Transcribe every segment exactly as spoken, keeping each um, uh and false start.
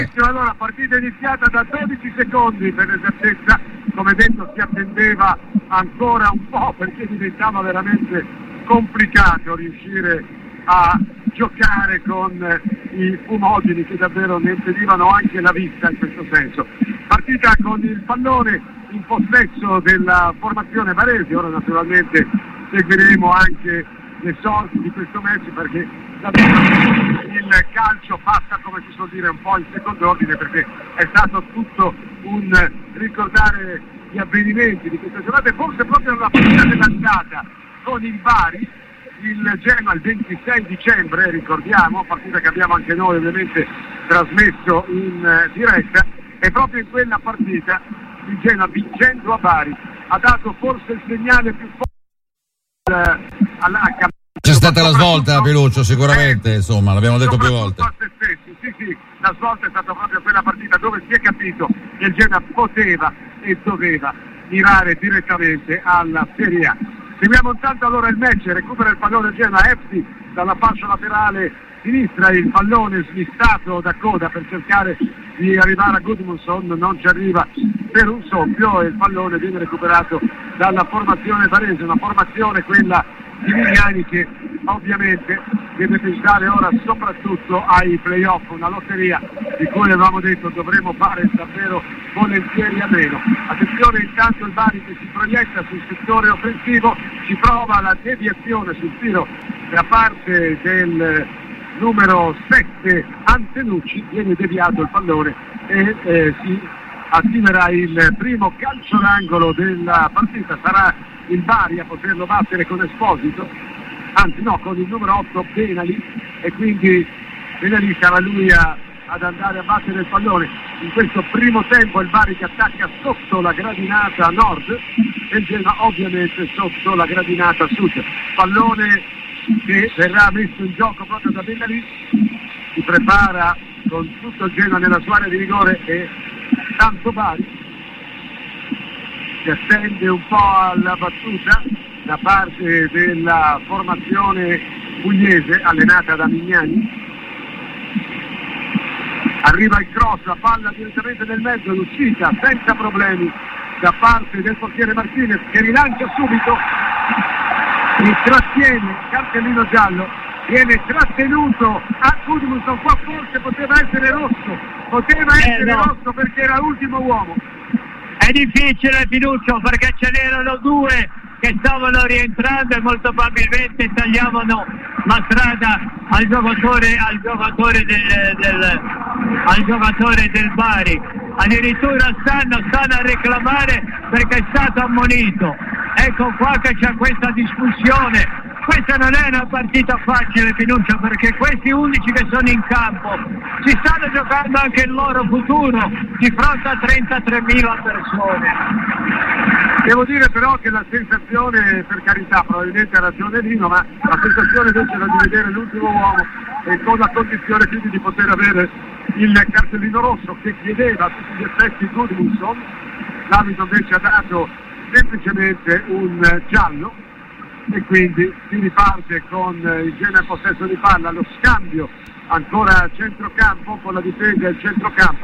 Allora, partita iniziata da dodici secondi per l'esattezza, come detto si attendeva ancora un po' perché diventava veramente complicato riuscire a giocare con i fumogeni che davvero ne impedivano anche la vista in questo senso. Partita con il pallone in possesso della formazione barese, ora naturalmente seguiremo anche le sorti di questo match perché il calcio passa, come si suol dire, un po' in secondo ordine perché è stato tutto un ricordare gli avvenimenti di questa giornata e forse proprio la partita dell'andata con il Bari, il Genoa il ventisei dicembre, ricordiamo, partita che abbiamo anche noi ovviamente trasmesso in uh, diretta, e proprio in quella partita il Genoa, vincendo a Bari, ha dato forse il segnale più forte uh, alla H. C'è stata la svolta, Piluccio, sicuramente, eh, insomma, l'abbiamo detto più volte. Sì, sì, la svolta è stata proprio quella partita dove si è capito che il Genoa poteva e doveva mirare direttamente alla Serie A. Seguiamo intanto allora il match, recupera il pallone Genoa, Efti dalla fascia laterale sinistra, il pallone smistato da Coda per cercare di arrivare a Gudmundsson, non ci arriva per un soffio e il pallone viene recuperato dalla formazione barese, una formazione quella di Viviani che ovviamente deve pensare ora soprattutto ai playoff, una lotteria di cui avevamo detto dovremo fare davvero volentieri a meno. Attenzione intanto il Bari che si proietta sul settore offensivo, si prova la deviazione sul tiro da parte del numero sette Antenucci, viene deviato il pallone e eh, si attiverà il primo calcio d'angolo della partita, sarà il Bari a poterlo battere con Esposito, anzi no, con il numero otto Benali, e quindi Benali sarà lui a, ad andare a battere il pallone. In questo primo tempo il Bari che attacca sotto la gradinata nord e il Genoa ovviamente sotto la gradinata sud. Pallone che verrà messo in gioco proprio da Benali, si prepara con tutto il Genoa nella sua area di rigore e tanto Bari si attende un po' alla battuta da parte della formazione pugliese allenata da Mignani. Arriva il cross, la palla direttamente nel mezzo, l'uscita senza problemi da parte del portiere Martinez che rilancia subito e trattiene, cartellino giallo, viene trattenuto a Gudmundsson, qua forse poteva essere rosso, poteva essere eh no. rosso perché era l'ultimo uomo. È difficile, Piluccio, perché ce n'erano due che stavano rientrando e molto probabilmente tagliavano la strada al giocatore, al giocatore del, del, al giocatore del Bari. Addirittura stanno, stanno a reclamare perché è stato ammonito. Ecco qua che c'è questa discussione. Questa non è una partita facile, Pinuccio, perché questi undici che sono in campo si stanno giocando anche il loro futuro di fronte a trentatremila persone. Devo dire però che la sensazione, per carità, probabilmente ha ragione Lino, ma la sensazione invece era di vedere l'ultimo uomo e con la condizione quindi di poter avere il cartellino rosso che chiedeva a tutti gli effetti Gudmundsson. L'arbitro invece ha dato semplicemente un giallo e quindi si riparte con il Genoa in possesso di palla, lo scambio ancora a centrocampo con la difesa del centrocampo,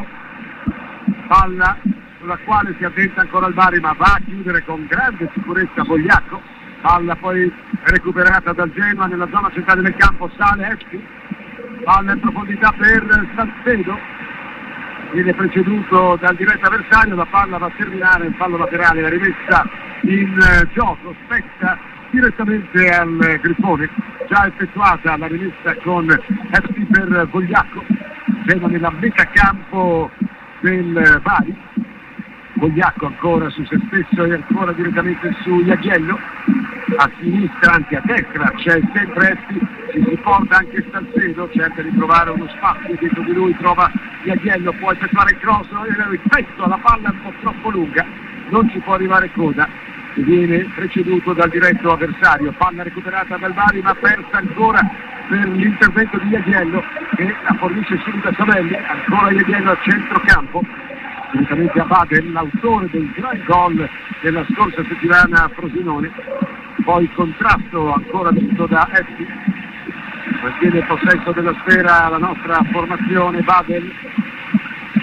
palla sulla quale si addenta ancora il Bari ma va a chiudere con grande sicurezza Vogliacco, palla poi recuperata dal Genoa nella zona centrale del campo, sale Efti, palla in profondità per Salcedo, viene preceduto dal diretto avversario, la palla va a terminare in fallo laterale, la rimessa in uh, gioco, spetta direttamente al Griffone, già effettuata la rimessa con F C per Vogliacco, Genoa nella metà campo del Bari, Vogliacco ancora su se stesso e ancora direttamente su Iagiello, a sinistra, anzi a destra c'è sempre Efti, ci si porta anche Salcedo, cerca di trovare uno spazio dietro di lui, trova Iagiello, può effettuare il cross, rispetto la palla un po' troppo lunga, non ci può arrivare Coda, viene preceduto dal diretto avversario, palla recuperata dal Bari ma persa ancora per l'intervento di Iagiello che la fornisce subito a Savelli, ancora Iagiello a centrocampo, direttamente a Baden, l'autore del gran gol della scorsa settimana a Frosinone, poi contrasto ancora vinto da Efti, mantiene il possesso della sfera la nostra formazione, Baden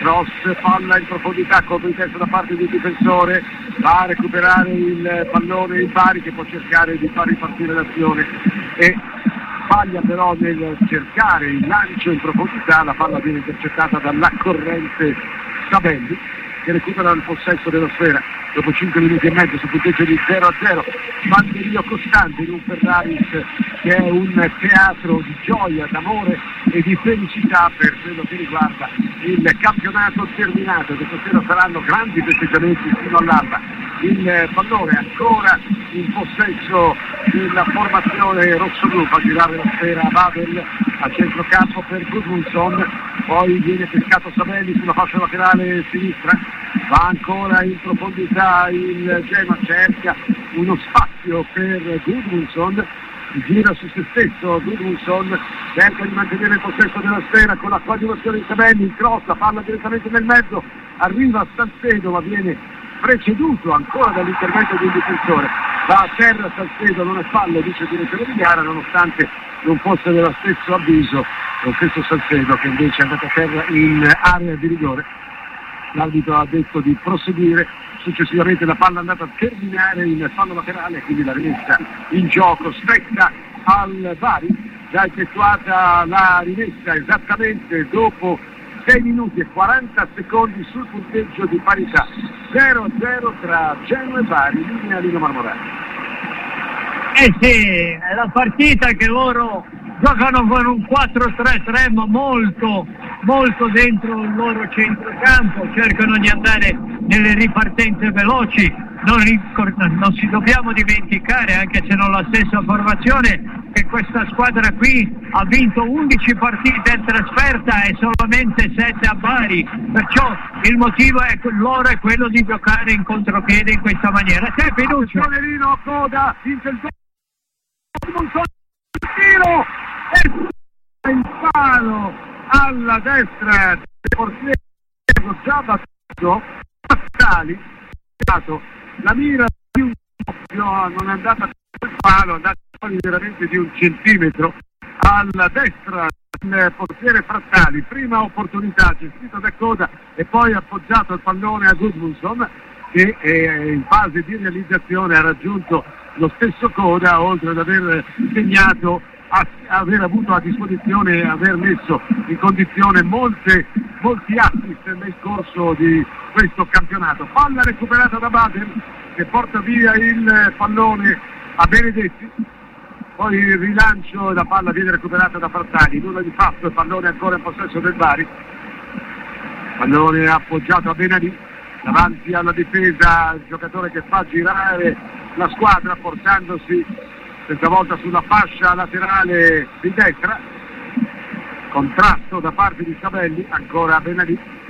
cross, palla in profondità, colpo di testa da parte del difensore, va a recuperare il pallone il Bari che può cercare di far ripartire l'azione e sbaglia però nel cercare il lancio in profondità, la palla viene intercettata dalla corrente Sabelli che recupera il possesso della sfera dopo cinque minuti e mezzo su punteggio di zero a zero. Banderio costante in un Ferraris che è un teatro di gioia, d'amore e di felicità per quello che riguarda il campionato terminato. Questa sera saranno grandi festeggiamenti fino all'alba. Il pallone ancora in possesso della formazione rossoblu, fa girare la sfera a Babel a centrocampo per Gudmundsson, poi viene pescato Sabelli sulla fascia laterale sinistra, va ancora in profondità il Genoa, cerca uno spazio per Gudmundsson, gira su se stesso Gudmundsson, cerca di mantenere il possesso della sfera con la coadiuvazione di Sabelli, il cross, la palla direttamente nel mezzo, arriva Salcedo ma viene preceduto ancora dall'intervento di un difensore, va a terra Salcedo, non è fallo, dice il direttore di gara, nonostante non fosse dello stesso avviso lo stesso Salcedo che invece è andato a terra in area di rigore. L'arbitro ha detto di proseguire, successivamente la palla è andata a terminare in fallo laterale, quindi la rimessa in gioco spetta al Bari, già effettuata la rimessa esattamente dopo sei minuti e quaranta secondi sul punteggio di parità, zero a zero tra Genoa e Bari, linea Lino Marmorani. Eh sì, è la partita che loro giocano con un quattro tre tre ma molto, molto dentro il loro centrocampo, cercano di andare nelle ripartenze veloci, non, ricor- non si dobbiamo dimenticare, anche se non la stessa formazione, che questa squadra qui ha vinto undici partite in trasferta e solamente sette a Bari, perciò il motivo è loro è quello di giocare in contropiede in questa maniera. C'è fiducia. Lino Coda, vince il tiro e il palo alla destra del portiere già battuto Pascali, la mira di un non è andata sul palo, è andata fuori veramente di un centimetro alla destra del portiere Frattali, prima opportunità gestita da Coda e poi appoggiato il pallone a Gudmundsson che eh, in fase di realizzazione ha raggiunto lo stesso Coda, oltre ad aver segnato, a, aver avuto a disposizione e aver messo in condizione molte, molti assist nel corso di questo campionato. Palla recuperata da Bader che porta via il pallone a Benedetti, poi il rilancio e la palla viene recuperata da Frattali, nulla di fatto, il pallone ancora in possesso del Bari, pallone appoggiato a Benadì, davanti alla difesa il giocatore che fa girare la squadra portandosi questa volta sulla fascia laterale di destra, contrasto da parte di Sabelli, ancora Benadì,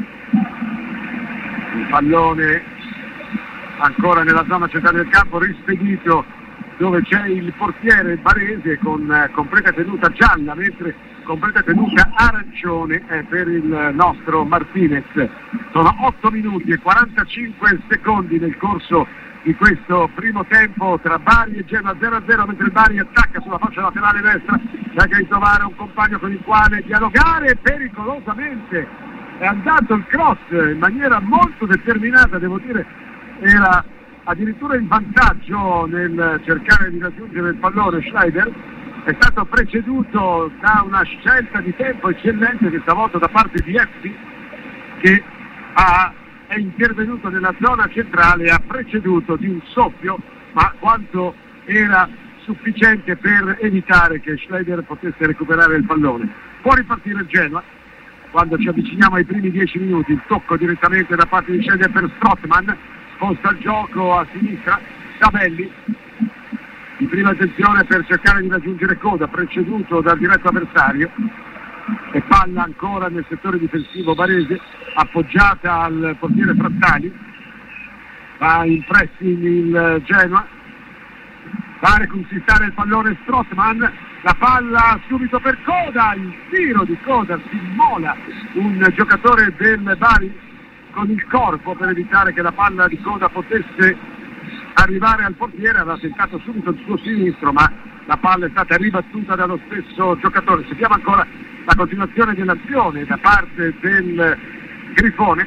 il pallone ancora nella zona centrale del campo, rispedito dove c'è il portiere barese con eh, completa tenuta gialla, mentre completa tenuta arancione è per il nostro Martinez. Sono otto minuti e quarantacinque secondi nel corso di questo primo tempo tra Bari e Genoa, zero a zero, mentre il Bari attacca sulla fascia laterale destra, cerca di trovare un compagno con il quale dialogare pericolosamente. È andato il cross in maniera molto determinata, devo dire, era addirittura in vantaggio nel cercare di raggiungere il pallone. Schneider è stato preceduto da una scelta di tempo eccellente questa volta da parte di Efti, che ha, è intervenuto nella zona centrale e ha preceduto di un soffio, ma quanto era sufficiente per evitare che Schneider potesse recuperare il pallone. Può ripartire il Genoa quando ci avviciniamo ai primi dieci minuti, il tocco direttamente da parte di Schneider per Strootman, sposta il gioco a sinistra, Sabelli in prima attenzione per cercare di raggiungere Coda, preceduto dal diretto avversario, e palla ancora nel settore difensivo barese, appoggiata al portiere Frattali, va in pressing il Genoa, va a reconquistare il pallone Strootman, la palla subito per Coda, il tiro di Coda, si immola un giocatore del Bari con il corpo per evitare che la palla di Coda potesse arrivare al portiere, aveva tentato subito il suo sinistro ma la palla è stata ribattuta dallo stesso giocatore. Seguiamo ancora la continuazione dell'azione da parte del Grifone,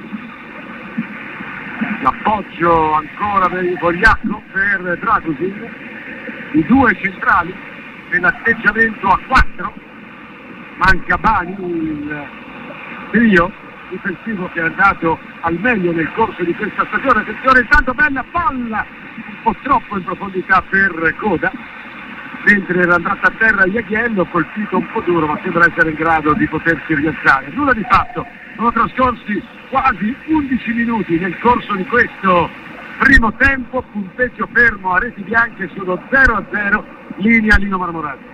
l'appoggio ancora per Vogliacco per Dragusin, i due centrali nell'atteggiamento a quattro, manca Bani, il trio difensivo che è andato al meglio nel corso di questa stagione. Attenzione, intanto bella palla, un po' troppo in profondità per Coda, mentre era andata a terra Iaghiello, colpito un po' duro, ma sembra essere in grado di potersi rialzare. Nulla di fatto, sono trascorsi quasi undici minuti nel corso di questo primo tempo, punteggio fermo a reti bianche, sono zero a zero, linea Lino Marmorato.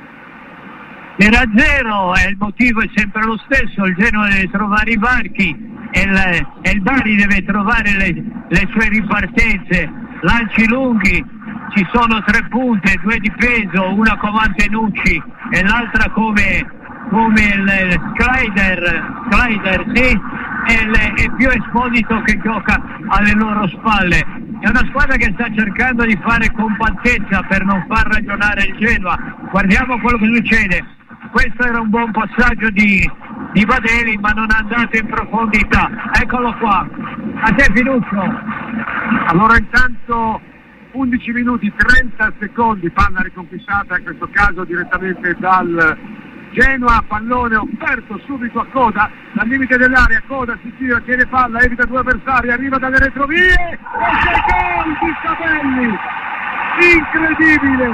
zero a zero e il motivo è sempre lo stesso, il Genoa deve trovare i varchi e il, e il Bari deve trovare le, le sue ripartenze, lanci lunghi, ci sono tre punte, due di peso, una con Mantenucci e l'altra come, come il Kleider, Kleider sì, e il, è più Esposito che gioca alle loro spalle. È una squadra che sta cercando di fare compattezza per non far ragionare il Genoa. Guardiamo quello che succede. Questo era un buon passaggio di, di Badeli, ma non è andato in profondità. Eccolo qua, a te Pinuccio. Allora intanto undici minuti trenta secondi, palla riconquistata in questo caso direttamente dal Genoa, pallone offerto subito a Coda, dal limite dell'area, Coda si gira, tiene palla, evita due avversari, arriva dalle retrovie e c'è gol di Sabelli, incredibile,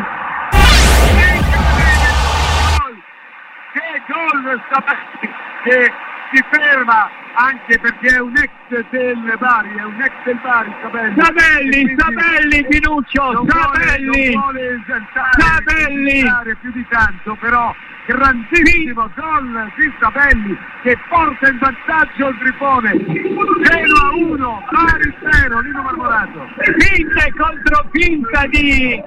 incredibile gol, che gol Sabelli, che si ferma anche perché è un ex del Bari, è un ex del Bari Sabelli, Sabelli, Sabelli Pinuccio, non Sabelli, vuole, non vuole esaltare, Sabelli più di tanto, però grandissimo gol di Sabelli che porta in vantaggio il Grifone. Genoa uno, Bari zero, Lino Marmorato. Finte contro finta di...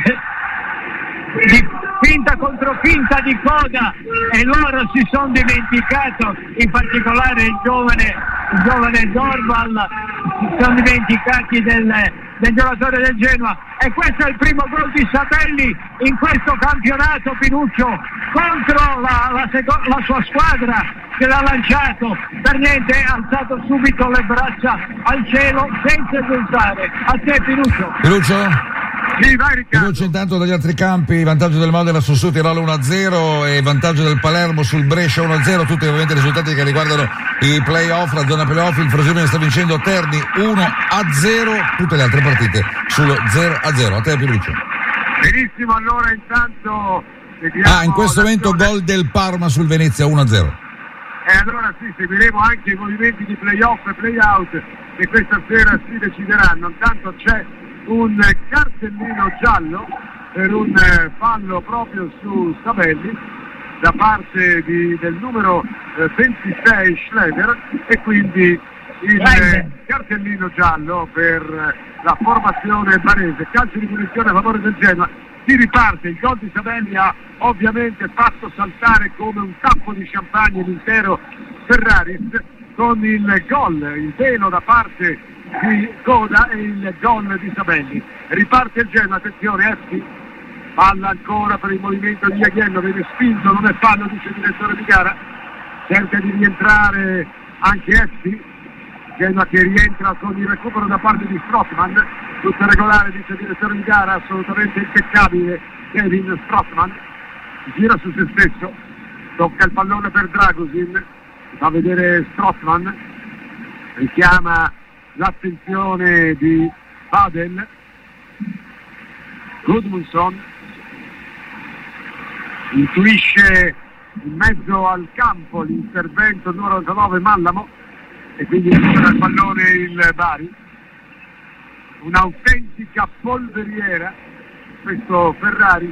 di finta contro finta di Coda e loro si sono dimenticato, in particolare il giovane il giovane Dorval, si sono dimenticati del, del giocatore del Genoa, e questo è il primo gol di Sabelli in questo campionato, Pinuccio, contro la, la, seco- la sua squadra che l'ha lanciato, per niente ha alzato subito le braccia al cielo senza esultare. A te Pinuccio. Pinuccio? Sì, vai Riccardo. Pinuccio, intanto dagli altri campi, vantaggio del Modena su Sud-Tirolo uno a zero e vantaggio del Palermo sul Brescia uno a zero, tutti ovviamente risultati che riguardano i play-off, la zona play-off. Il Frosinone sta vincendo Terni uno a zero, tutte le altre partite sullo zero a zero. A te Pinuccio. Benissimo, allora intanto vediamo. Ah, in questo momento gol del Parma sul Venezia uno a zero. E allora sì, seguiremo anche i movimenti di play-off e play-out che questa sera si decideranno. Intanto c'è un cartellino giallo per un fallo proprio su Sabelli da parte di, del numero eh, ventisei Schroeder, e quindi il eh, cartellino giallo per eh, la formazione barese. Calcio di punizione a favore del Genoa, si riparte. Il gol di Sabelli ha ovviamente fatto saltare come un tappo di champagne l'intero Ferraris, con il gol, il velo da parte di Coda e il gol di Sabelli. Riparte il Genoa, attenzione, Efti, palla ancora per il movimento di Iaghiello, viene spinto, non è fallo, dice il direttore di gara, cerca di rientrare anche Efti, Genoa che rientra con il recupero da parte di Strootman, tutto regolare, dice il direttore di gara, assolutamente impeccabile Kevin Strootman, gira su se stesso, tocca il pallone per Dragusin, fa vedere Strootman, richiama l'attenzione di Badel, Gudmundsson intuisce in mezzo al campo l'intervento numero novantanove Mallamo e quindi recupera il pallone il Bari, un'autentica polveriera questo Ferraris,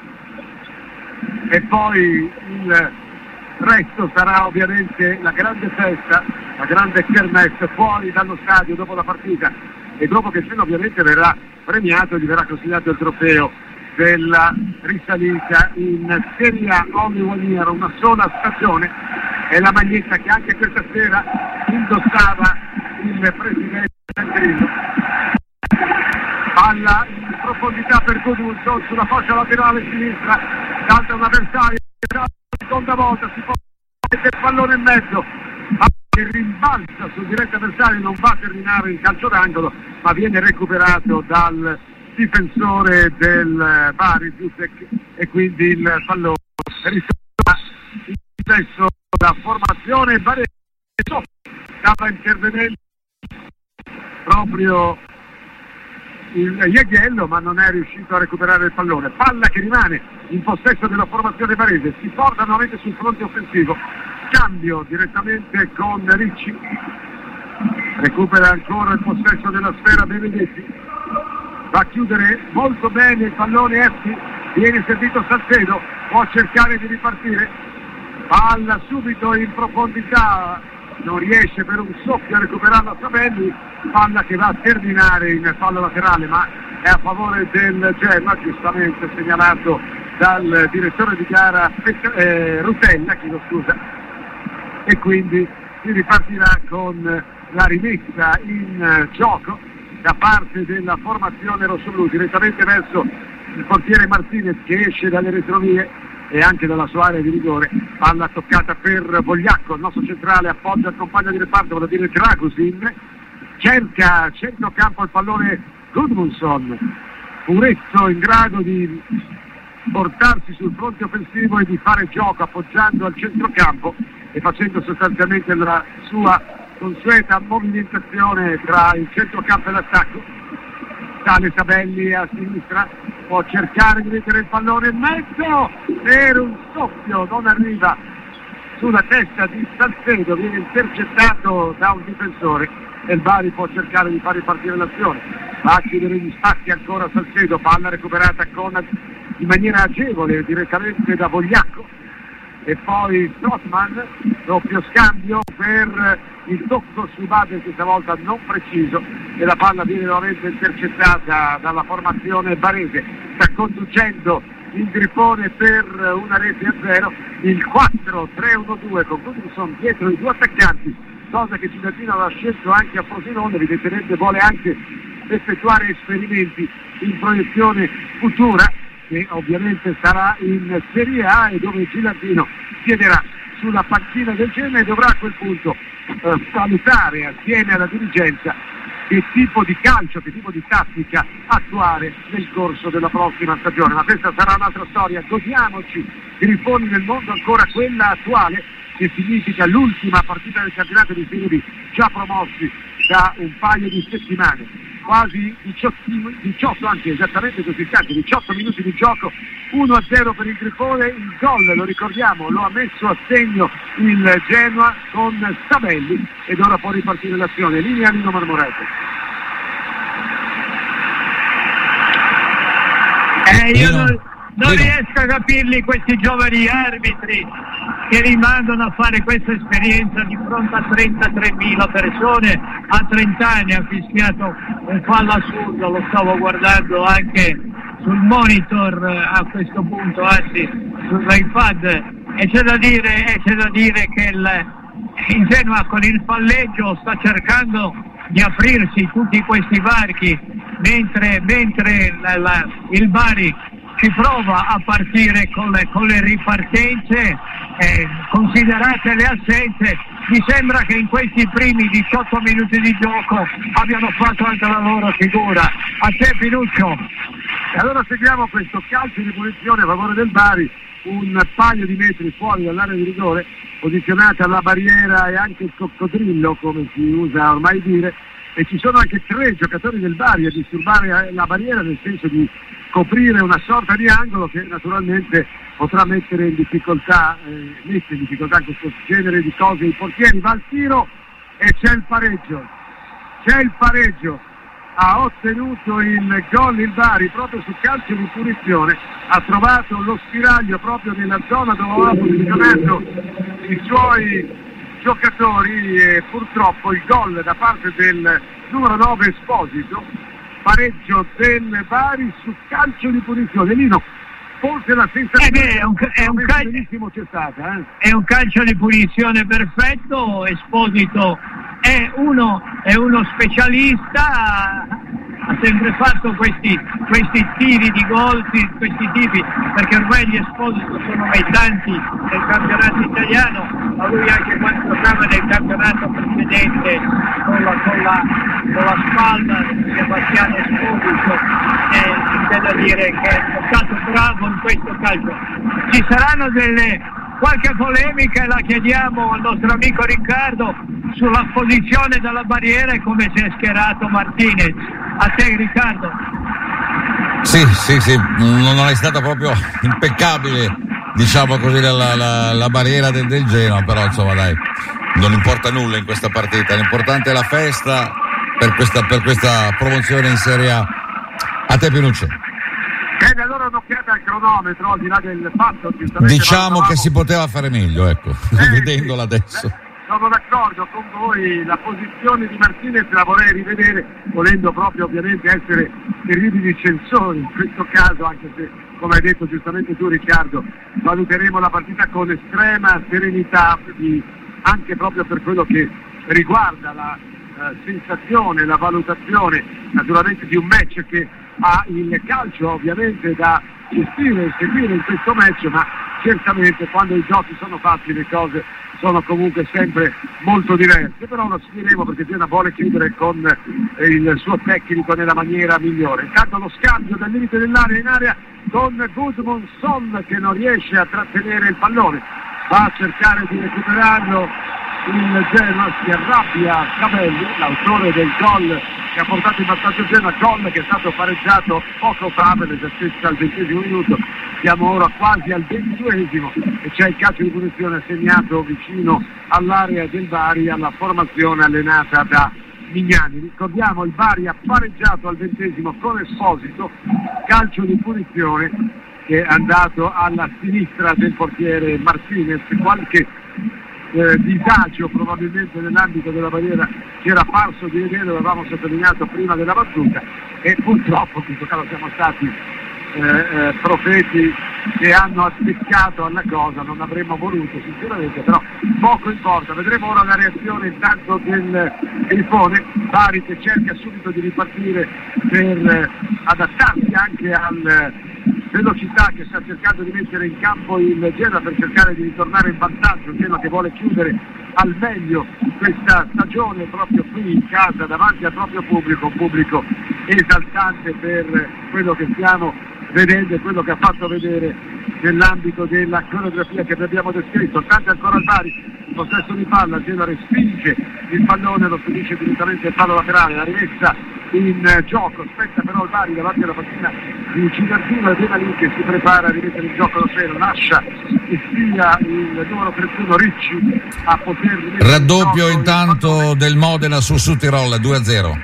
e poi il resto sarà ovviamente la grande festa, la grande kermesse fuori dallo stadio dopo la partita, e dopo che Genoa ovviamente verrà premiato e gli verrà consigliato il trofeo della risalita in Serie A Only One Year, una sola stagione, è la maglietta che anche questa sera indossava il presidente Grillo. Palla in profondità per Gudmundsson sulla fascia laterale sinistra, salta un avversario, la seconda volta si può mettere il pallone in mezzo, che balza sul diretto avversario, non va a terminare in calcio d'angolo, ma viene recuperato dal difensore del Bari, Zuzek, e quindi il pallone ritorna in stesso la formazione Bari. Stava intervenendo proprio il Ieghiello, ma non è riuscito a recuperare il pallone. Palla che rimane in possesso della formazione barese, si porta nuovamente sul fronte offensivo, cambio direttamente con Ricci, recupera ancora il possesso della sfera Benedetti, va a chiudere molto bene il pallone Efti, viene servito Salcedo, può cercare di ripartire, palla subito in profondità, non riesce per un soffio a recuperarla Sabelli, palla che va a terminare in fallo laterale, ma è a favore del Genoa, giustamente segnalato dal direttore di gara eh, Rutella, chiedo scusa, e quindi si ripartirà con la rimessa in gioco da parte della formazione rossoblù direttamente verso il portiere Martinez, che esce dalle retrovie e anche dalla sua area di rigore. Palla toccata per Vogliacco, il nostro centrale appoggia il compagno di reparto, vuol dire Dragusin, cerca a centrocampo il pallone Gudmundsson, Puretto in grado di portarsi sul fronte offensivo e di fare gioco appoggiando al centrocampo e facendo sostanzialmente la sua consueta movimentazione tra il centrocampo e l'attacco. Sale Sabelli a sinistra, può cercare di mettere il pallone in mezzo per un soffio, non arriva sulla testa di Salcedo, viene intercettato da un difensore e il Bari può cercare di far ripartire l'azione. Va a chiudere gli spazi ancora Salcedo, palla recuperata con, in maniera agevole direttamente da Vogliacco, e poi Strootman, doppio scambio per il tocco su Bader, che stavolta non preciso, e la palla viene nuovamente intercettata dalla formazione barese. Sta conducendo il Grifone per una rete a zero, il quattro tre uno due con Gudmundsson dietro i due attaccanti, cosa che Cittadino aveva scelto anche a Frosinone, evidentemente vuole anche effettuare esperimenti in proiezione futura, che ovviamente sarà in Serie A e dove Gilardino siederà sulla panchina del Genoa e dovrà a quel punto eh, valutare assieme alla dirigenza che tipo di calcio, che tipo di tattica attuare nel corso della prossima stagione. Ma questa sarà un'altra storia, godiamoci Grifoni nel mondo, ancora quella attuale, che significa l'ultima partita del campionato di Serie B, già promossi da un paio di settimane. Quasi diciotto, diciotto anche esattamente così istanti, diciotto minuti di gioco, uno a zero per il Grifone. Il gol, lo ricordiamo, lo ha messo a segno il Genoa con Sabelli ed ora può ripartire l'azione. Linea Nino Marmoreto. Eh, io non, non riesco a capirli questi giovani arbitri che rimandano a fare questa esperienza di fronte a trentatremila persone. A trenta anni ha fischiato un fallo assurdo, lo stavo guardando anche sul monitor a questo punto, anzi sull'iPad, e c'è da dire, e c'è da dire che il, il Genoa con il palleggio sta cercando di aprirsi tutti questi varchi, mentre, mentre la, la, il Bari ci prova a partire con le, con le ripartenze, eh, considerate le assenze. Mi sembra che in questi primi diciotto minuti di gioco abbiano fatto anche la loro figura. A te Pinuccio. E allora seguiamo questo calcio di punizione a favore del Bari, un paio di metri fuori dall'area di rigore, posizionata la barriera e anche il coccodrillo, come si usa ormai dire, e ci sono anche tre giocatori del Bari a disturbare la barriera, nel senso di coprire una sorta di angolo che naturalmente potrà mettere in difficoltà, eh, mette in difficoltà questo genere di cose i portieri. Va al tiro e c'è il pareggio, c'è il pareggio, ha ottenuto il gol il Bari proprio su calcio di punizione, ha trovato lo spiraglio proprio nella zona dove aveva posizionato i suoi giocatori e purtroppo il gol da parte del numero nove Esposito. Pareggio del Bari su calcio di punizione. Lino, forse la sensazione eh beh, è, un, è, un cal- benissimo c'è stata, eh? È un calcio di punizione perfetto. Esposito è uno, è uno specialista, ha sempre fatto questi, questi tiri di gol, questi tipi, perché ormai gli Esposito sono mai tanti nel campionato italiano, ma lui anche quando giocava nel campionato precedente con la, con la, con la spalla di Sebastiano Esposito, eh, c'è da dire che è stato bravo in questo calcio. Ci saranno delle qualche polemica, la chiediamo al nostro amico Riccardo sulla posizione della barriera e come si è schierato Martinez. A te Riccardo. Sì, sì, sì, non è stata proprio impeccabile, diciamo così, la, la, la barriera del, del Genoa, però insomma dai, non importa nulla in questa partita, l'importante è la festa per questa, per questa promozione in Serie A. A te Pinuccio. Bene, allora un'occhiata al cronometro, al di là del fatto diciamo che si poteva fare meglio, ecco, eh, vedendola sì. adesso. Sono d'accordo con voi, la posizione di Martinez la vorrei rivedere, volendo proprio ovviamente essere terribili censori in questo caso, anche se, come hai detto giustamente tu Riccardo, valuteremo la partita con estrema serenità, di, anche proprio per quello che riguarda la eh, sensazione, la valutazione naturalmente di un match che ha il calcio ovviamente da gestire e seguire in questo match, ma certamente quando i giochi sono fatti le cose sono comunque sempre molto diverse, però lo seguiremo perché Genoa vuole chiudere con eh, il suo tecnico nella maniera migliore. Intanto lo scambio dal limite dell'area in area con Gudmundsson che non riesce a trattenere il pallone, va a cercare di recuperarlo il Genoa, si arrabbia Cavelli, l'autore del gol che ha portato in vantaggio Genoa, gol che è stato pareggiato poco fa per l'esattezza al ventesimo minuto. Siamo ora quasi al ventiduesimo e c'è il calcio di punizione assegnato vicino all'area del Bari alla formazione allenata da Mignani. Ricordiamo, il Bari ha pareggiato al ventesimo con Esposito, calcio di punizione che è andato alla sinistra del portiere Martinez. Qualche eh, disagio probabilmente nell'ambito della barriera ci era parso di vedere, lo avevamo sottolineato prima della battuta, e purtroppo in questo caso siamo stati Eh, eh, profeti che hanno azzeccato alla cosa, non avremmo voluto sinceramente, però poco importa. Vedremo ora la reazione intanto del Grifone, Bari che cerca subito di ripartire per eh, adattarsi anche alla velocità che sta cercando di mettere in campo il Genoa per cercare di ritornare in vantaggio. Il Genoa che vuole chiudere al meglio questa stagione proprio qui in casa davanti al proprio pubblico, un pubblico esaltante per quello che stiamo vedendo e quello che ha fatto vedere nell'ambito della coreografia che vi abbiamo descritto. Tanto ancora al Bari, il possesso di palla, il Genoa respinge il pallone, lo spedisce direttamente il fallo laterale, la rimessa in uh, gioco, aspetta però il Bari davanti alla panchina di Cinardino e Dena lì che si prepara a rimettere in gioco lo sfera, lascia che sia il numero trentuno Ricci a poter rimettere raddoppio in intanto del Modena su Südtirol due a zero.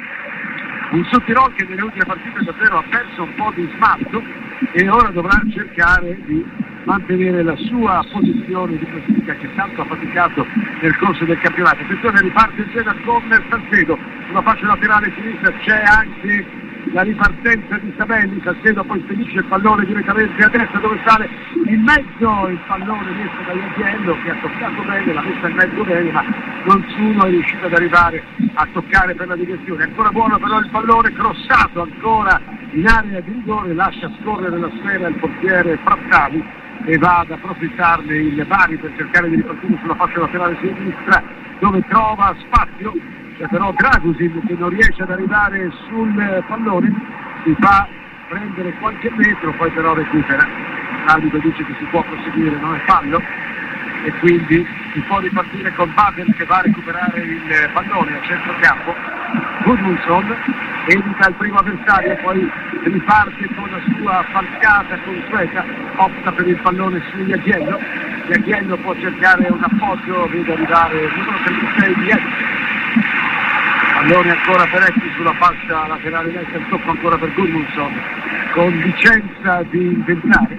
Un Südtirol che nelle ultime partite davvero ha perso un po' di smalto e ora dovrà cercare di mantenere la sua posizione di classifica che tanto ha faticato nel corso del campionato. Attenzione, riparte il Genoa con Salcedo, sulla fascia laterale sinistra c'è anche la ripartenza di Sabelli, Salcedo poi spedisce il pallone direttamente a destra dove sale in mezzo il pallone messo da Iagiello che ha toccato bene, l'ha messa in mezzo bene, ma nessuno è riuscito ad arrivare a toccare per la direzione. Ancora buono però il pallone crossato ancora in area di rigore, lascia scorrere la sfera il portiere Frattali e va ad approfittarne il Bari per cercare di ripartire sulla fascia laterale sinistra dove trova spazio. C'è però Dragusin che non riesce ad arrivare sul pallone, si fa prendere qualche metro, poi però recupera. L'arbitro dice che si può proseguire, non è fallo, e quindi si può ripartire con Babel che va a recuperare il pallone a centrocampo. Gudmundsson evita il primo avversario, poi riparte con la sua falcata consueta, opta per il pallone su Iagiello. Iagiello può cercare un appoggio, vede arrivare il numero trentasei di Essi. Pallone ancora per Essi sulla fascia laterale destra, il tocco ancora per Gudmundsson con licenza di inventare,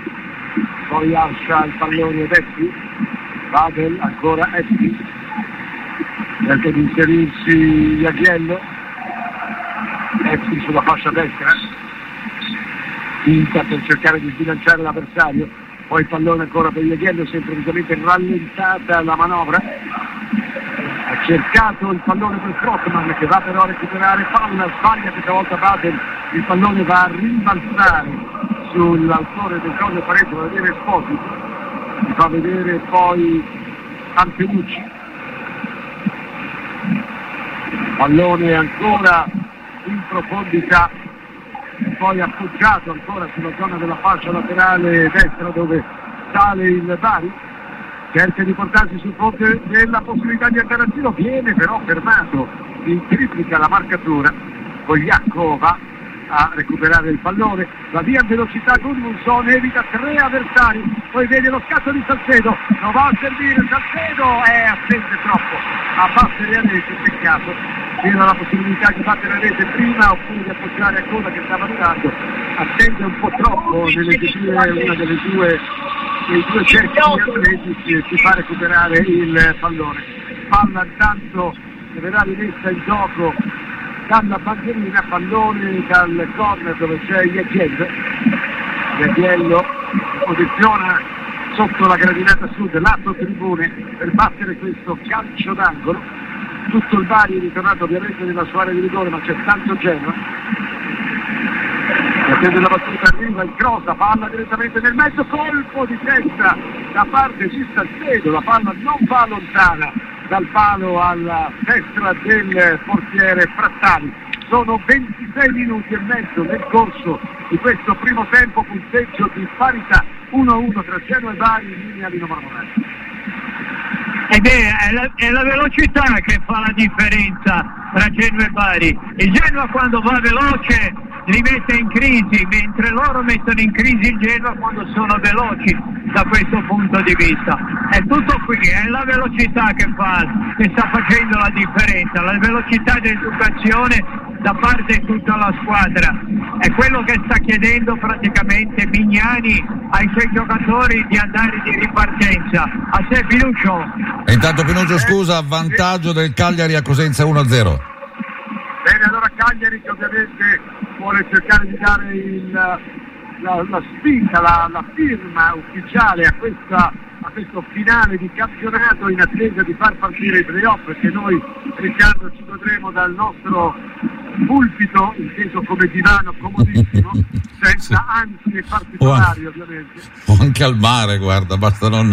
poi lascia il pallone ad Essi, Babel ancora Essi, cerca di inserirsi Iagiello, Essi sulla fascia destra, finta per cercare di sbilanciare l'avversario, poi il pallone ancora per Iagiello, si è improvvisamente rallentata la manovra, cercato il pallone per Strottman che va però a recuperare palla, sbaglia questa volta Baden, il pallone va a rimbalzare sull'autore del gol del pareggio, va a vedere Esposito, si fa vedere poi Antenucci, pallone ancora in profondità, poi appoggiato ancora sulla zona della fascia laterale destra dove sale il Bari, cerca di portarsi sul fronte della possibilità di andare al tiro, viene però fermato, si triplica la marcatura, Bogliacco va a recuperare il pallone, va via in velocità Gudmundsson, evita tre avversari, poi vede lo scatto di Salcedo, lo va a servire Salcedo, è assente troppo a battere a rete, peccato, c'era la possibilità di battere a rete prima oppure di appoggiare a coda che stava arrivando, attende un po' troppo nell'eseguire una delle due dei due cerchi di atleti, si, si fa recuperare il pallone, palla intanto che verrà rimessa in gioco dalla bandierina, pallone dal corner dove c'è Iagiello, Iagiello posiziona sotto la gradinata sud, lato tribune per battere questo calcio d'angolo, tutto il Bari è ritornato ovviamente nella sua area di rigore, ma c'è tanto Genoa, attende la battuta, arriva il cross, la palla direttamente nel mezzo, colpo di testa da parte di Salcedo, la palla non va lontana dal palo alla destra del portiere Frattali. Sono ventisei minuti e mezzo nel corso di questo primo tempo, punteggio di parità uno a uno tra Genoa e Bari in linea di Marmonello. Ed è, è, la, è la velocità che fa la differenza tra Genoa e Bari. Il Genoa quando va veloce li mette in crisi, mentre loro mettono in crisi il Genoa quando sono veloci da questo punto di vista. È tutto qui, è la velocità che fa, che sta facendo la differenza, la velocità di educazione da parte di tutta la squadra. È quello che sta chiedendo praticamente Mignani ai suoi giocatori di andare di ripartenza. A te Pinuccio. E intanto Pinuccio scusa, vantaggio del Cagliari a Cosenza uno a zero. Bene, allora Cagliari che ovviamente vuole cercare di dare il, la, la spinta, la, la firma ufficiale a, questa, a questo finale di campionato in attesa di far partire i playoff, perché noi Riccardo ci godremo dal nostro pulpito, inteso come divano comodissimo, senza sì. ansie particolari oh, ovviamente. O anche al mare, guarda, basta non,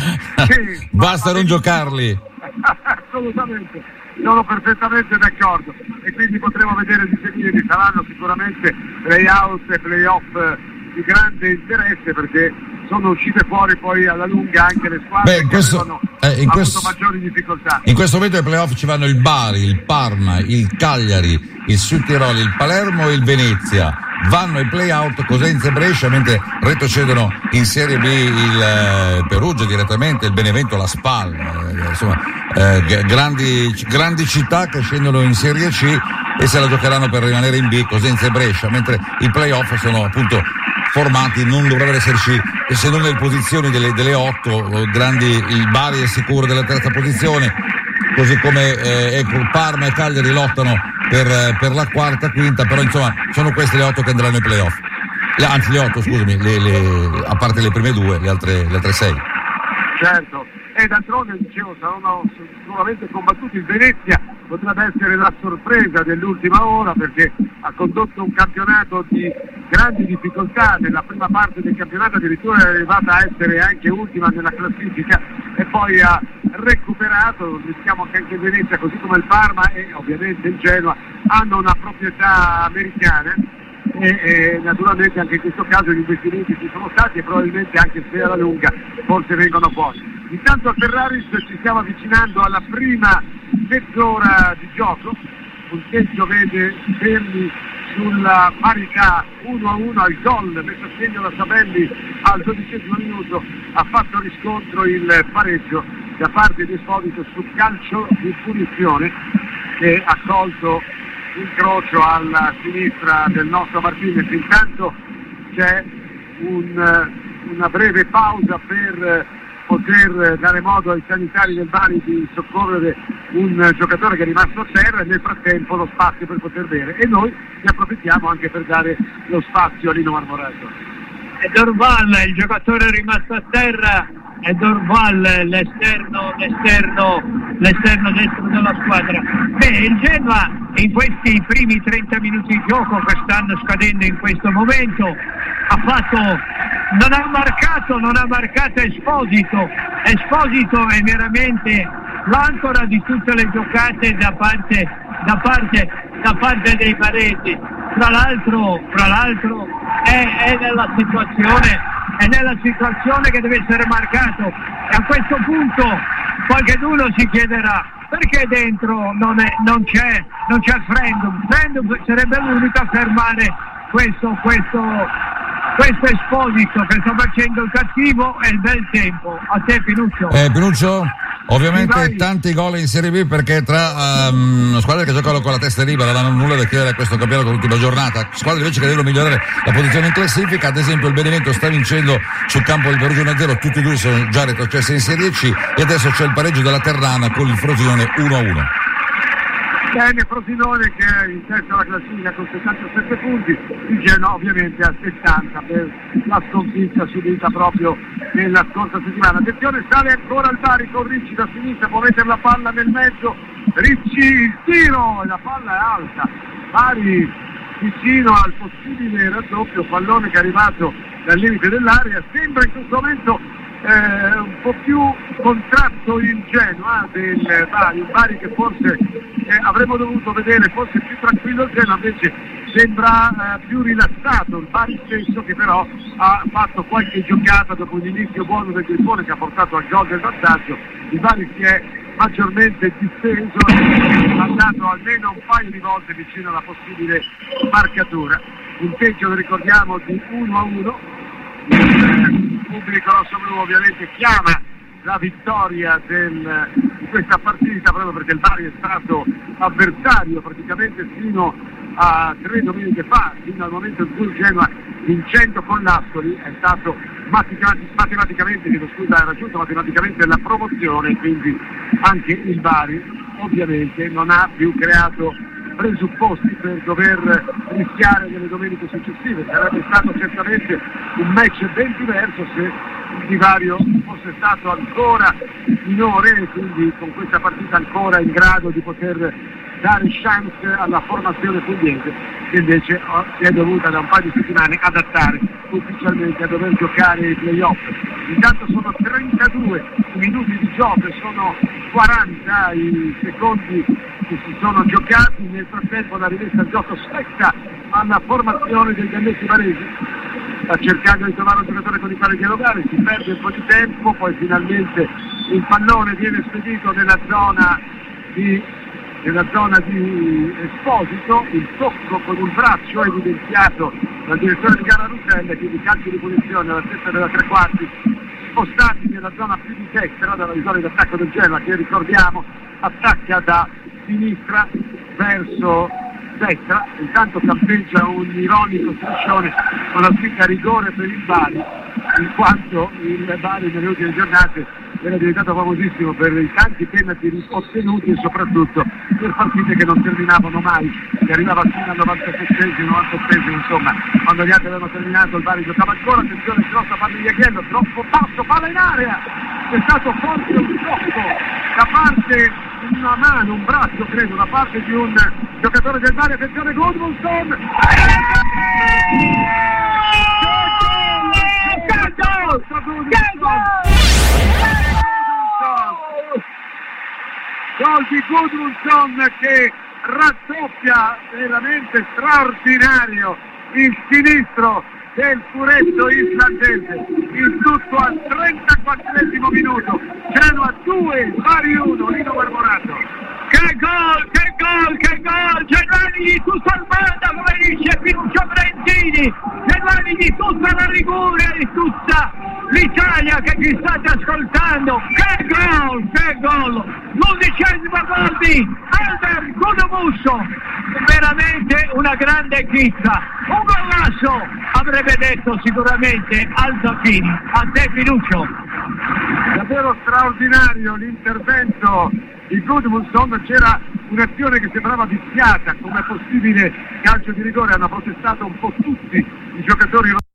sì, basta non giocarli. Assolutamente, sono perfettamente d'accordo e quindi potremo vedere di seguire, saranno sicuramente play-out e play-off di grande interesse perché sono uscite fuori poi alla lunga anche le squadre. Beh, in questo, che avevano eh, in questo, avuto maggiori difficoltà. In questo momento ai play-off ci vanno il Bari, il Parma, il Cagliari, il Sud Tirolo, il Palermo e il Venezia. Vanno ai play-out Cosenza e Brescia, mentre retrocedono in Serie B il eh, Perugia direttamente, il Benevento, la Spal, eh, insomma eh, grandi, grandi città che scendono in Serie C e se la giocheranno per rimanere in B, Cosenza e Brescia, mentre i play-off sono appunto formati, non dovrebbero esserci se non nelle posizioni delle, delle otto grandi, il Bari è sicuro della terza posizione, così come eh, ecco, Parma e Cagliari lottano per, per la quarta, quinta, però insomma sono queste le otto che andranno ai playoff, le, anzi le otto scusami, le, le, a parte le prime due, le altre, le altre sei. Certo, e d'altronde dicevo saranno sicuramente combattuti. Il Venezia potrebbe essere la sorpresa dell'ultima ora perché ha condotto un campionato di grandi difficoltà, nella prima parte del campionato addirittura è arrivata a essere anche ultima nella classifica e poi ha recuperato. Rischiamo che anche il Venezia, così come il Parma e ovviamente il Genoa, hanno una proprietà americana e, e naturalmente anche in questo caso gli investimenti ci sono stati e probabilmente anche se alla lunga forse vengono fuori. Intanto a Ferraris ci stiamo avvicinando alla prima mezz'ora di gioco, punteggio vede fermi sulla parità uno a uno, al gol messo a segno da Sabelli al dodicesimo minuto ha fatto riscontro il pareggio da parte di Esposito sul calcio di punizione che ha colto l'incrocio alla sinistra del nostro Martinez. Intanto c'è un, una breve pausa per poter dare modo ai sanitari del Bari di soccorrere un giocatore che è rimasto a terra e nel frattempo lo spazio per poter bere, e noi ne approfittiamo anche per dare lo spazio a Lino Marmorato. è Dorval, il giocatore rimasto a terra, è Dorval, l'esterno, l'esterno, l'esterno destro della squadra. Beh, il Genoa in questi primi trenta minuti di gioco che stanno scadendo in questo momento ha fatto, non ha marcato, non ha marcato Esposito. Esposito è veramente l'ancora di tutte le giocate da parte, da parte, da parte dei Baresi. Tra l'altro, tra l'altro è, è nella situazione è nella situazione che deve essere marcato, e a questo punto qualcuno si chiederà perché dentro non, è, non c'è non c'è Frendum. Frendum sarebbe l'unico a fermare questo questo questo Esposito che sta facendo il cattivo e il bel tempo. A te Pinuccio. Eh, Pinuccio, ovviamente Vai. tanti gol in Serie B, perché tra um, squadre che giocano con la testa libera non hanno nulla da chiedere a questo campionato l'ultima giornata, squadre invece che devono migliorare la posizione in classifica. Ad esempio il Benevento sta vincendo sul campo del Perugia uno a zero, tutti e due sono già retrocessi in Serie C, e adesso c'è il pareggio della Ternana con il Frosinone uno a uno. Bene, Frosinone che è in testa alla classifica con settantasette punti, il Genoa ovviamente a settanta per la sconfitta subita proprio nella scorsa settimana. Attenzione, sale ancora il Bari con Ricci da sinistra, può mettere la palla nel mezzo, Ricci il tiro e la palla è alta. Bari vicino al possibile raddoppio, pallone che è arrivato dal limite dell'area, sembra in questo momento eh, un po' più contratto il Genoa del Bari, un Bari che forse eh, avremmo dovuto vedere forse più tranquillo il Genoa, invece sembra eh, più rilassato il Bari stesso, che però ha fatto qualche giocata dopo un inizio buono del Grifone che ha portato al gol del vantaggio. Il Bari si è maggiormente disteso e ha dato almeno un paio di volte vicino alla possibile marcatura. Punteggio, lo ricordiamo, di uno a uno. Il pubblico rossoblu ovviamente chiama la vittoria del, di questa partita, proprio perché il Bari è stato avversario praticamente fino a tre domeniche fa, fino al momento in cui il Genoa, vincendo con l'Ascoli, è stato matematicamente, matematicamente chiedo scusa, ha raggiunto matematicamente la promozione, quindi anche il Bari ovviamente non ha più creato presupposti per dover rischiare nelle domeniche successive. Sarebbe stato certamente un match ben diverso se il divario fosse stato ancora minore e quindi con questa partita ancora in grado di poter dare chance alla formazione pugliese, che invece oh, si è dovuta da un paio di settimane adattare ufficialmente a dover giocare i playoff. Intanto sono trentadue i minuti di gioco, sono quaranta i secondi che si sono giocati. Nel frattempo la rimessa al gioco spetta alla formazione dei Galletti Varesi, sta cercando di trovare un giocatore con il quale dialogare, si perde un po' di tempo, poi finalmente il pallone viene spedito nella zona di nella zona di Esposito, il tocco con il braccio evidenziato dal direttore di gara Russella, quindi calcio di punizione alla testa della tre quarti, spostati nella zona più di destra dalla visione d'attacco del Genoa, che ricordiamo attacca da sinistra verso destra. Intanto campeggia un ironico striscione con la scritta rigore per il Bari, in quanto il Bari nelle ultime giornate era diventato famosissimo per i tanti penalty ottenuti e soprattutto per partite che non terminavano mai, che arrivava fino al novantasettesimo, novantottesimo, insomma, quando gli altri avevano terminato il Bari giocava ancora. Attenzione, grossa palla di Agnello, troppo basso, palla in area, c'è stato forse un tocco da parte, una mano, un braccio credo, da parte di un giocatore del Bari. Attenzione, Gudmundsson! Gol di Gudmundsson che raddoppia, veramente straordinario il sinistro del furetto islandese, il tutto al trentaquattresimo minuto. Genoa due, Bari uno, Lino Marmorato. Che gol, che gol, che gol! Genuani di tutta il mondo, come dice Pinuccio Brentini, Genuani di tutta la Liguria, di tutta l'Italia che ci state ascoltando. Che gol, che gol! L'undicesimo gol di Albert Gudomusso, veramente una grande chizza, un golasso, avrebbe detto sicuramente Alzafini. A te Pinuccio. Davvero straordinario l'intervento di Gudmundsson, c'era un'azione che sembrava viziata, come possibile calcio di rigore, hanno protestato un po' tutti i giocatori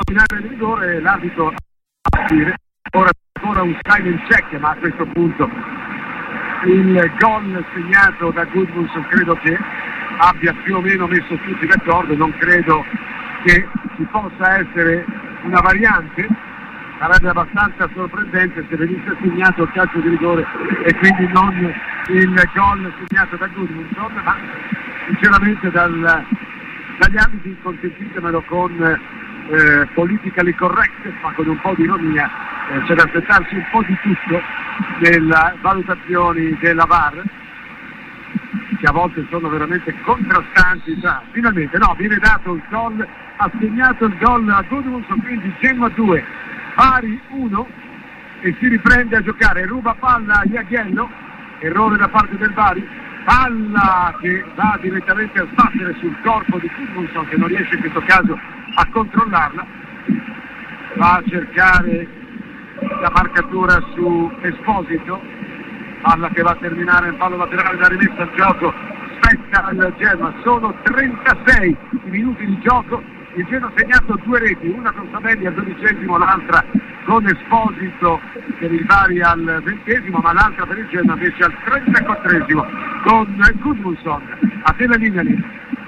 in area di rigore, l'arbitro a dire, ora ancora un silent check, ma a questo punto il gol segnato da Gudmundsson credo che abbia più o meno messo tutti d'accordo, non credo che ci possa essere una variante, sarebbe abbastanza sorprendente se venisse segnato il calcio di rigore e quindi non il gol segnato da Gudmundsson, ma sinceramente dal, dagli ambiti, consentitemelo con eh, politically correct, ma con un po' di ironia, eh, c'è da aspettarsi un po' di tutto nelle valutazioni della V A R, che a volte sono veramente contrastanti. Già, finalmente no, viene dato il gol, ha segnato il gol a Gudmundsson, quindi Genoa due, Bari uno, e si riprende a giocare, ruba palla a Iagiello, errore da parte del Bari, palla che va direttamente a sbattere sul corpo di Gudmundsson, che non riesce in questo caso a controllarla, va a cercare la marcatura su Esposito, palla che va a terminare in fallo laterale, da rimessa al gioco, spetta al Genoa, sono trentasei i minuti di gioco, il Genoa ha segnato due reti, una con Sabelli al dodicesimo, l'altra con Esposito per il Bari al ventesimo, ma l'altra per il Genoa invece al trentaquattresimo con Gudmundsson. A te la linea lì.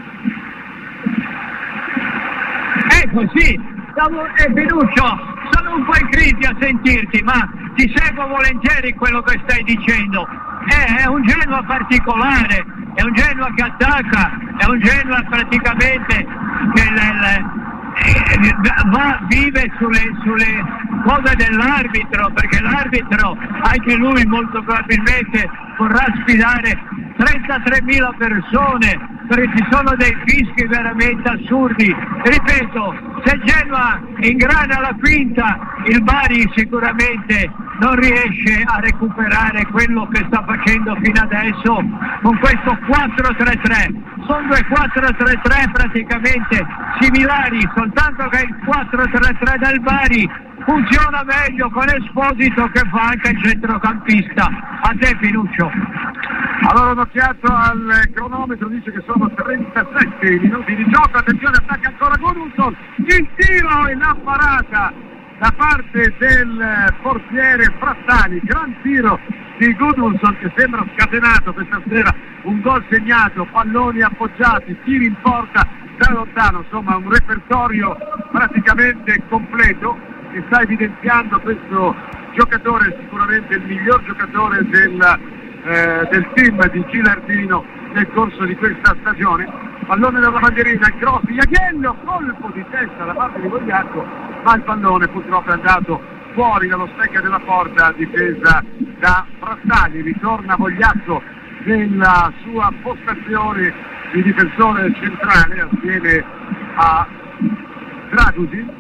Ecco sì, stavo, eh, Pinuccio, sono un po' in crisi a sentirti, ma ti seguo volentieri quello che stai dicendo. Eh, è un Genoa particolare, è un Genoa che attacca, è un Genoa praticamente che le, le, eh, va, vive sulle, sulle cose dell'arbitro, perché l'arbitro, anche lui molto probabilmente vorrà sfidare trentatremila persone, perché ci sono dei fischi veramente assurdi. Ripeto, se il Genoa ingrana la quinta, il Bari sicuramente non riesce a recuperare quello che sta facendo fino adesso con questo quattro tre tre. Sono due quattro tre tre praticamente similari, soltanto che il quattro tre tre del Bari funziona meglio con Esposito che fa anche il centrocampista. A te Pinuccio. Allora un'occhiata al cronometro, dice che sono trentasette minuti di gioco, attenzione, attacca ancora Gudmundsson, il tiro e la parata da parte del portiere Frattali, gran tiro di Gudmundsson che sembra scatenato questa sera, un gol segnato, palloni appoggiati, tiri in porta da lontano, insomma un repertorio praticamente completo che sta evidenziando questo giocatore, sicuramente il miglior giocatore del, eh, del team di Gilardino nel corso di questa stagione. Pallone dalla bandierina, il cross, Iagiello, colpo di testa da parte di Vogliacco, ma il pallone purtroppo è andato fuori dallo specchio della porta, difesa da Frattali. Ritorna Vogliacco nella sua postazione di difensore centrale assieme a Dragusin.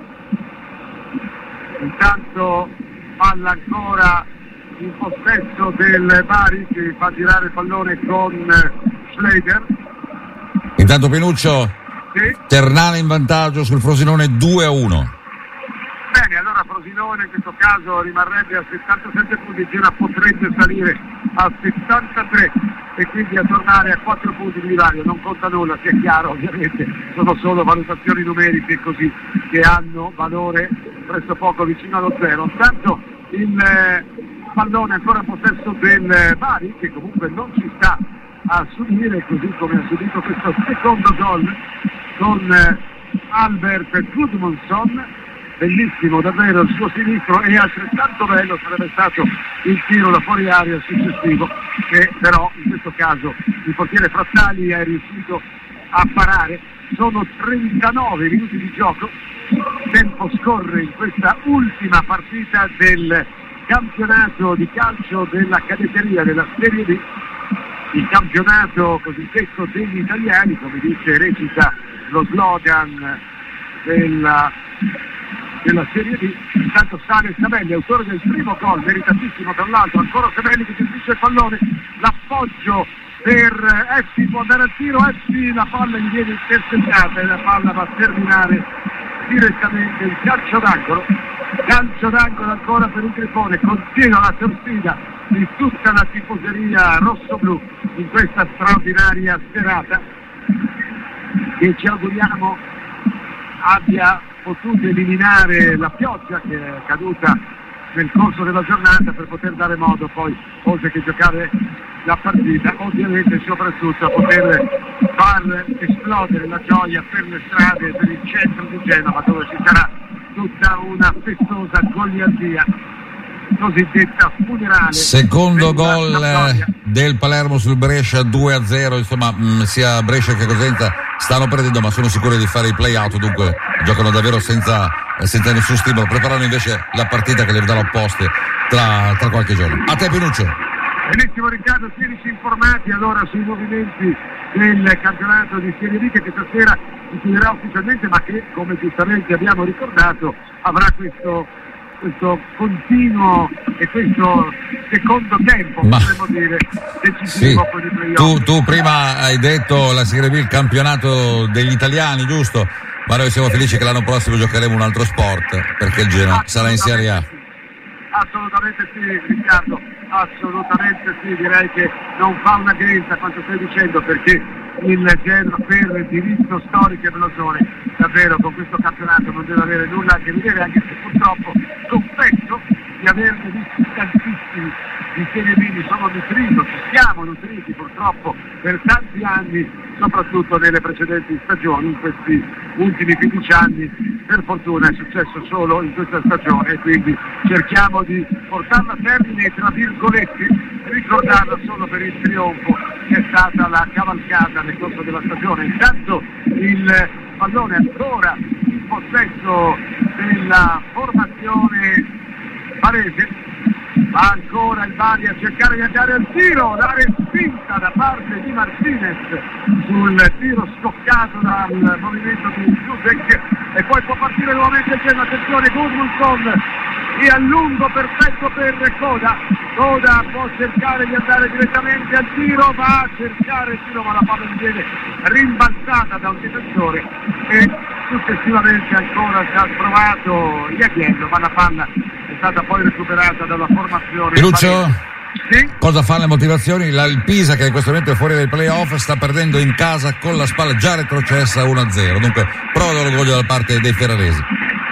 Intanto palla ancora in possesso del Bari che fa girare il pallone con Schleider. Intanto Pinuccio, sì. Ternana in vantaggio sul Frosinone due a uno. Bene, allora Frosinone in questo caso rimarrebbe a settantasette punti, Genoa potrebbe salire a settantatré e quindi a tornare a quattro punti di divario. Non conta nulla, sia chiaro, ovviamente sono solo valutazioni numeriche così che hanno valore presso poco vicino allo zero. Intanto il eh, pallone ancora in possesso del Bari, che comunque non ci sta a subire, così come ha subito questo secondo gol con eh, Albert Gudmundsson. Bellissimo davvero il suo sinistro, e altrettanto bello sarebbe stato il tiro da fuori area successivo, che però in questo caso il portiere Frattali è riuscito a parare. Sono trentanove minuti di gioco, tempo scorre in questa ultima partita del campionato di calcio della cadetteria della Serie B, il campionato cosiddetto degli italiani, come dice recita lo slogan della della Serie B. Intanto sale Sabelli, autore del primo gol, meritatissimo tra l'altro, ancora Sabelli che gestisce il pallone, l'appoggio per Essi, può andare al tiro, Essi, la palla gli viene intercettata e la palla va a terminare direttamente in calcio d'angolo. Calcio d'angolo ancora per il Grifone, continua la torcida di tutta la tifoseria rossoblu in questa straordinaria serata che ci auguriamo abbia potuto eliminare la pioggia che è caduta nel corso della giornata per poter dare modo poi, oltre che giocare la partita, ovviamente soprattutto a poter far esplodere la gioia per le strade, per il centro di Genova, dove ci sarà tutta una festosa goliardia cosiddetta funerale. Secondo gol del Palermo sul Brescia, due a zero, insomma mh, sia Brescia che Cosenza stanno perdendo, ma sono sicuri di fare i play out, dunque giocano davvero senza, senza nessun stimolo, preparano invece la partita che le darà opposte tra, tra qualche giorno. A te Pinuccio. Benissimo Riccardo, tienici informati allora sui movimenti del campionato di Serie B che questa sera si chiuderà ufficialmente, ma che, come giustamente abbiamo ricordato, avrà questo questo continuo e questo secondo tempo, ma, potremmo dire, decisivo sì. di playoff. Tu, tu prima hai detto la Serie B, il campionato degli italiani, giusto? Ma noi siamo felici che l'anno prossimo giocheremo un altro sport, perché il Genoa sarà in Serie A. Sì. Assolutamente sì, Riccardo, assolutamente sì, direi che non fa una grinta quanto stai dicendo, perché il Genoa per diritto storico e blasone davvero con questo campionato non deve avere nulla a che vedere, anche se purtroppo confesso di averne visti tantissimi di Serie B, mi sono nutrito, ci siamo nutriti purtroppo per tanti anni, soprattutto nelle precedenti stagioni. In questi ultimi quindici anni per fortuna è successo solo in questa stagione e quindi cerchiamo di portarla a termine e tra virgolette ricordarla solo per il trionfo che è stata la cavalcata nel corso della stagione. Intanto il pallone ancora in possesso della formazione barese, va ancora il Bari a cercare di andare al tiro, la respinta da parte di Martinez sul tiro scoccato dal movimento di Giusek e poi può partire nuovamente il Genoa. Attenzione, Gudmundsson e a lungo perfetto per Coda. Coda può cercare di andare direttamente al tiro, va a cercare il tiro ma la palla viene rimbalzata da un difensore e successivamente ancora ci ha provato Iachiello, ma la palla è stata poi recuperata dalla formazione. Pinuccio? Sì? Cosa fanno le motivazioni? La, il Pisa, che in questo momento è fuori dai playoff, sta perdendo in casa con la spalla già retrocessa uno a zero, dunque prova l'orgoglio da parte dei ferraresi.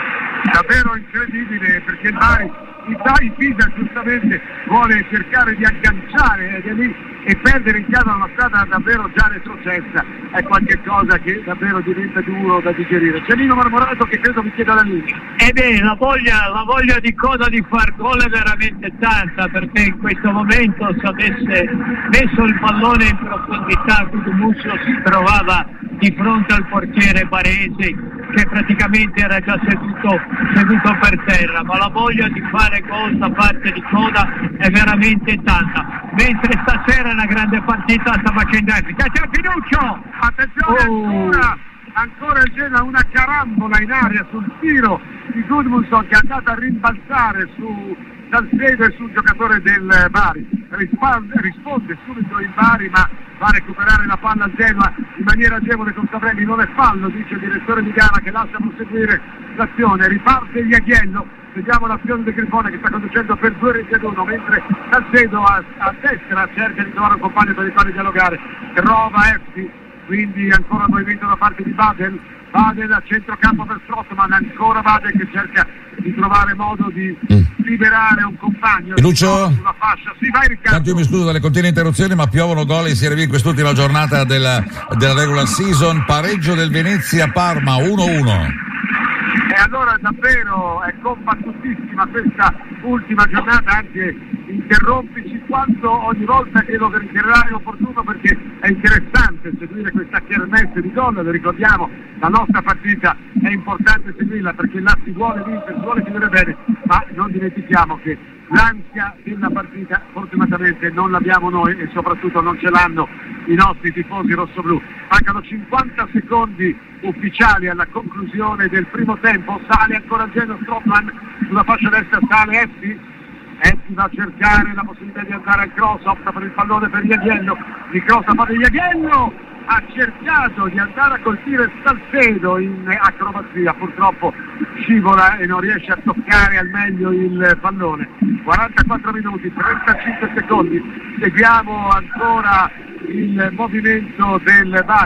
Davvero incredibile, perché il Bari, il Pisa giustamente vuole cercare di agganciare ed è lì e perdere in casa una strada davvero già retrocessa è qualche cosa che davvero diventa duro da digerire. C'è Nino Marmorato che credo mi chieda la linea. E beh, la voglia, la voglia di Coda di far gol è veramente tanta, perché in questo momento se avesse messo il pallone in profondità Gudmundsson si trovava di fronte al portiere barese che praticamente era già seduto, seduto per terra, ma la voglia di fare gol da parte di Coda è veramente tanta, mentre stasera è una grande partita sta facendo efficacia. C'è Pinuccio, attenzione, oh. ancora ancora il Genoa, una carambola in aria sul tiro di Gudmundsson che è andata a rimbalzare su Salcedo e sul giocatore del Bari. Risponde, risponde subito il Bari, ma va a recuperare la palla al Genoa in maniera agevole con Savrelli. Non è fallo, dice il direttore di gara, che lascia proseguire l'azione. Riparte Iachiello, vediamo l'azione del Grifone che sta conducendo per due reti ad uno, mentre Salcedo a, a destra cerca di trovare un compagno per il quale dialogare, trova Efti, quindi ancora movimento da parte di Badel. Badel a centrocampo per Strottman, ancora Badel che cerca di trovare modo di mm. liberare un compagno. Pinuccio? Sulla fascia. Sì, vai Riccardo. Tanto io mi scuso dalle continue interruzioni, ma piovono gol in Serie B in quest'ultima giornata della, della regular season. Pareggio del Venezia-Parma uno a uno. E allora davvero è combattutissima questa ultima giornata, anche interrompici quanto ogni volta che lo riterrai opportuno, perché è interessante seguire questa kermesse di gol. Lo ricordiamo, la nostra partita è importante seguirla perché la si vuole vincere, si vuole chiudere bene, ma non dimentichiamo che l'ansia della partita fortunatamente non l'abbiamo noi e soprattutto non ce l'hanno i nostri tifosi rossoblù. Mancano cinquanta secondi ufficiali alla conclusione del primo tempo. Sale ancora Genoa, Strottman sulla fascia destra, sale Essi Essi va a cercare la possibilità di andare al cross, opta per il pallone per Iachiello, il cross a fare Iachiello, ha cercato di andare a colpire Salcedo in acrobazia, purtroppo scivola e non riesce a toccare al meglio il pallone. quarantaquattro minuti, trentacinque secondi, seguiamo ancora il movimento del Bari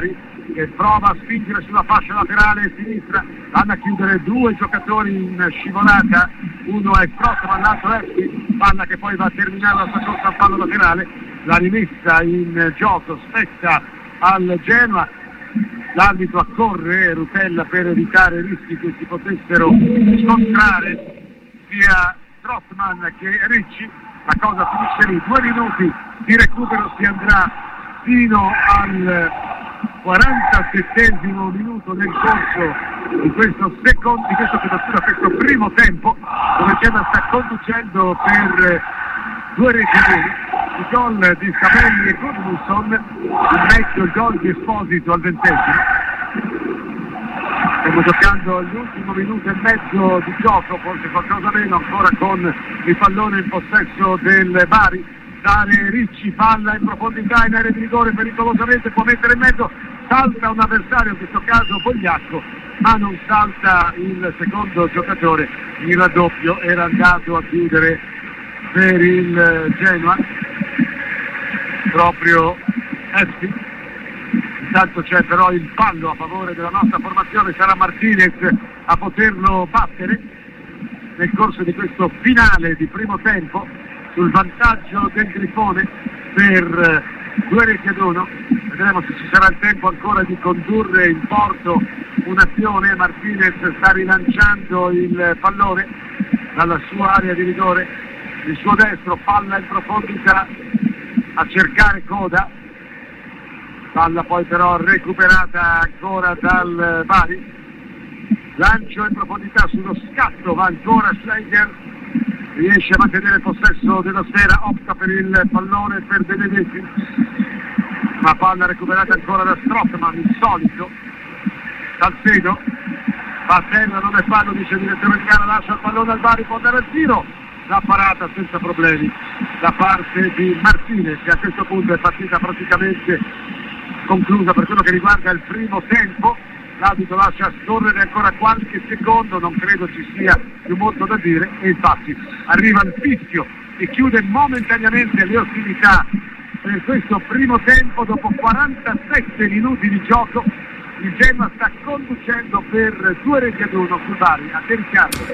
che prova a spingere sulla fascia laterale sinistra, vanno a chiudere due giocatori in scivolata, uno è Strootman, l'altro è Espi, palla che poi va a terminare la sua corsa al fallo laterale, la rimessa in gioco spetta al Genoa, l'arbitro accorre Rutella per evitare rischi che si potessero scontrare sia Strootman che Ricci. La cosa finisce lì, due minuti di recupero, si andrà fino al quarantasettesimo minuto nel corso di questo secondo, di questo, questo primo tempo, dove Genoa sta conducendo per due reti a uno. Il gol di Sabelli e Gudmundsson, in mezzo il gol di Esposito al ventesimo. Stiamo giocando l'ultimo minuto e mezzo di gioco, forse qualcosa meno, ancora con il pallone in possesso del Bari. Dare Ricci, palla in profondità in area di rigore, pericolosamente può mettere in mezzo, salta un avversario, in questo caso Bogliacco, ma non salta il secondo giocatore. Il raddoppio era andato a chiudere per il Genoa proprio Espi. Intanto c'è però il fallo a favore della nostra formazione, sarà Martinez a poterlo battere nel corso di questo finale di primo tempo sul vantaggio del Grifone per due reti ad uno. Vedremo se ci sarà il tempo ancora di condurre in porto un'azione. Martinez sta rilanciando il pallone dalla sua area di rigore, il suo destro, palla in profondità a cercare Coda, palla poi però recuperata ancora dal Bari, lancio in profondità sullo scatto, va ancora Schleicher, riesce a mantenere il possesso della sfera, opta per il pallone per Benedetti, ma palla recuperata ancora da Strootman, il solito. Salcedo va a terra, non è fallo, dice il direttore di gara, lascia il pallone al Bari, può andare al tiro, la parata senza problemi da parte di Martinez, che a questo punto è partita praticamente conclusa per quello che riguarda il primo tempo. L'arbitro lascia scorrere ancora qualche secondo, non credo ci sia più molto da dire, e infatti arriva il fischio che chiude momentaneamente le ostilità per questo primo tempo. Dopo quarantasette minuti di gioco il Genoa sta conducendo per due reti ad uno sul Bari. A te Riccardo.